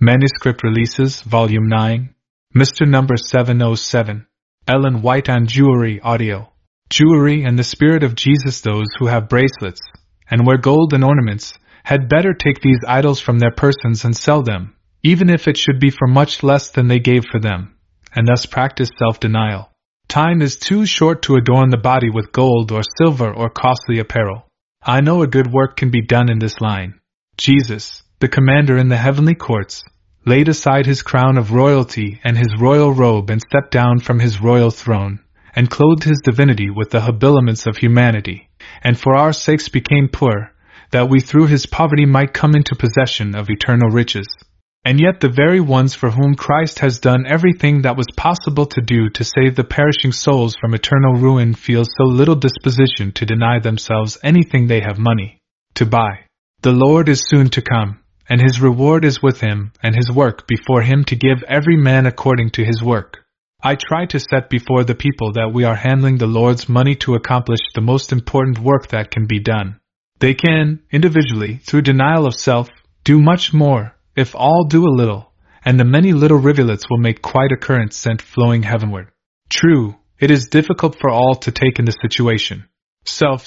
Manuscript Releases, Volume 9. Mr. Number 707. Ellen White on Jewelry Audio. Jewelry and the Spirit of Jesus. Those who have bracelets, and wear gold and ornaments, had better take these idols from their persons and sell them, even if it should be for much less than they gave for them, and thus practice self-denial. Time is too short to adorn the body with gold or silver or costly apparel. I know a good work can be done in this line. Jesus, the commander in the heavenly courts, laid aside his crown of royalty and his royal robe and stepped down from his royal throne, and clothed his divinity with the habiliments of humanity, and for our sakes became poor, that we through his poverty might come into possession of eternal riches. And yet the very ones for whom Christ has done everything that was possible to do to save the perishing souls from eternal ruin feel so little disposition to deny themselves anything they have money to buy. The Lord is soon to come, and his reward is with him, and his work before him to give every man according to his work. I try to set before the people that we are handling the Lord's money to accomplish the most important work that can be done. They can, individually, through denial of self, do much more, if all do a little, and the many little rivulets will make quite a current sent flowing heavenward. True, it is difficult for all to take in the situation. Self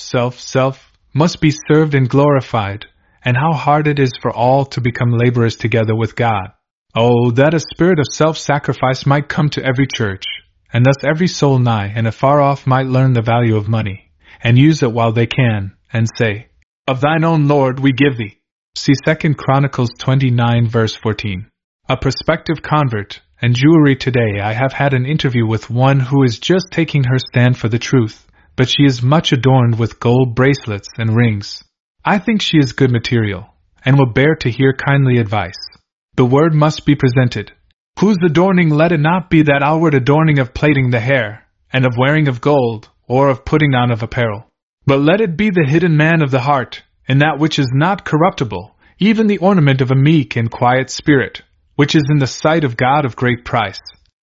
must be served and glorified, and how hard it is for all to become laborers together with God. Oh, that a spirit of self-sacrifice might come to every church, and thus every soul nigh and afar off might learn the value of money, and use it while they can, and say, "Of thine own, Lord, we give thee." See 2 Chronicles 29 verse 14. A prospective convert, and jewelry today. I have had an interview with one who is just taking her stand for the truth, but she is much adorned with gold bracelets and rings. I think she is good material, and will bear to hear kindly advice. The word must be presented. Whose adorning let it not be that outward adorning of plaiting the hair, and of wearing of gold, or of putting on of apparel. But let it be the hidden man of the heart, in that which is not corruptible, even the ornament of a meek and quiet spirit, which is in the sight of God of great price.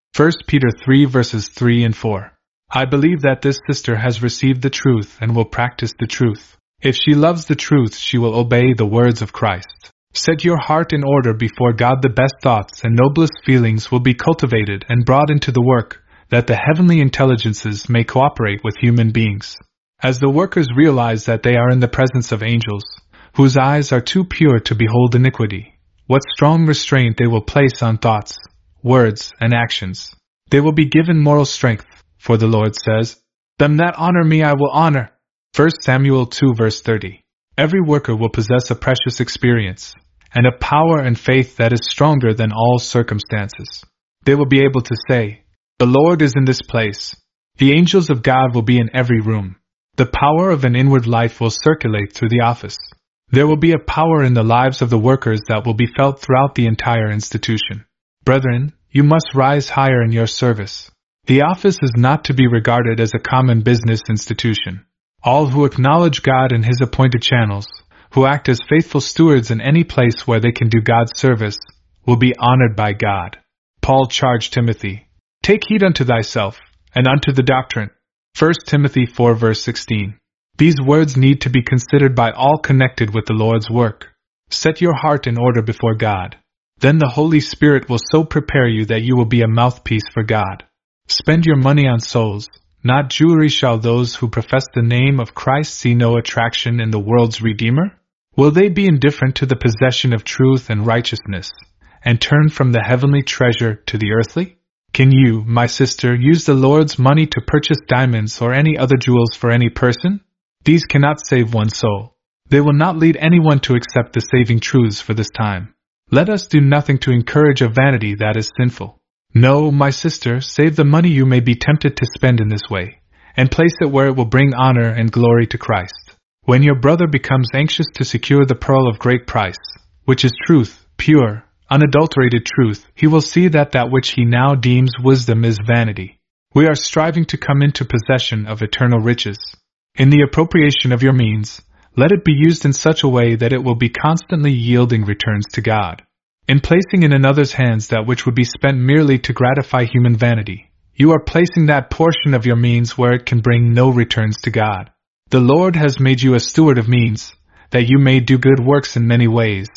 1 Peter 3 verses 3 and 4. I believe that this sister has received the truth and will practice the truth. If she loves the truth, she will obey the words of Christ. Set your heart in order before God. The best thoughts and noblest feelings will be cultivated and brought into the work, that the heavenly intelligences may cooperate with human beings. As the workers realize that they are in the presence of angels, whose eyes are too pure to behold iniquity, what strong restraint they will place on thoughts, words, and actions. They will be given moral strength, for the Lord says, "Them that honor me I will honor." 1 Samuel 2 verse 30. Every worker will possess a precious experience, and a power and faith that is stronger than all circumstances. They will be able to say, "The Lord is in this place." The angels of God will be in every room. The power of an inward life will circulate through the office. There will be a power in the lives of the workers that will be felt throughout the entire institution. Brethren, you must rise higher in your service. The office is not to be regarded as a common business institution. All who acknowledge God in His appointed channels, who act as faithful stewards in any place where they can do God's service, will be honored by God. Paul charged Timothy, "Take heed unto thyself, and unto the doctrine." 1 Timothy 4 verse 16. These words need to be considered by all connected with the Lord's work. Set your heart in order before God. Then the Holy Spirit will so prepare you that you will be a mouthpiece for God. Spend your money on souls, not jewelry. Shall those who profess the name of Christ see no attraction in the world's Redeemer? Will they be indifferent to the possession of truth and righteousness, and turn from the heavenly treasure to the earthly? Can you, my sister, use the Lord's money to purchase diamonds or any other jewels for any person? These cannot save one soul. They will not lead anyone to accept the saving truths for this time. Let us do nothing to encourage a vanity that is sinful. No, my sister, save the money you may be tempted to spend in this way, and place it where it will bring honor and glory to Christ. When your brother becomes anxious to secure the pearl of great price, which is truth, pure, unadulterated truth, he will see that that which he now deems wisdom is vanity. We are striving to come into possession of eternal riches. In the appropriation of your means, let it be used in such a way that it will be constantly yielding returns to God. In placing in another's hands that which would be spent merely to gratify human vanity, you are placing that portion of your means where it can bring no returns to God. The Lord has made you a steward of means, that you may do good works in many ways.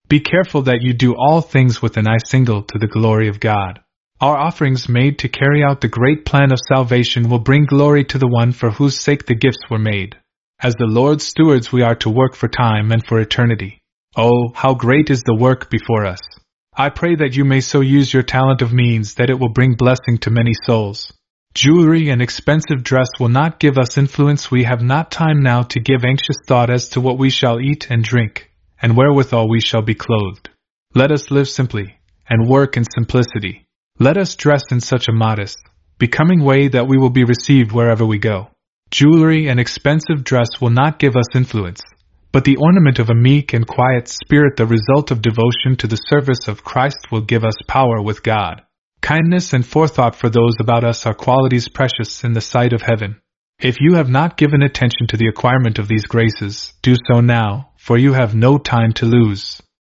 Be careful that you do all things with an eye single to the glory of God. Our offerings made to carry out the great plan of salvation will bring glory to the one for whose sake the gifts were made. As the Lord's stewards we are to work for time and for eternity. Oh, how great is the work before us! I pray that you may so use your talent of means that it will bring blessing to many souls. Jewelry and expensive dress will not give us influence. We have not time now to give anxious thought as to what we shall eat and drink, and wherewithal we shall be clothed. Let us live simply, and work in simplicity. Let us dress in such a modest, becoming way that we will be received wherever we go. Jewelry and expensive dress will not give us influence, but the ornament of a meek and quiet spirit, the result of devotion to the service of Christ, will give us power with God. Kindness and forethought for those about us are qualities precious in the sight of heaven. If you have not given attention to the acquirement of these graces, do so now, for you have no time to lose.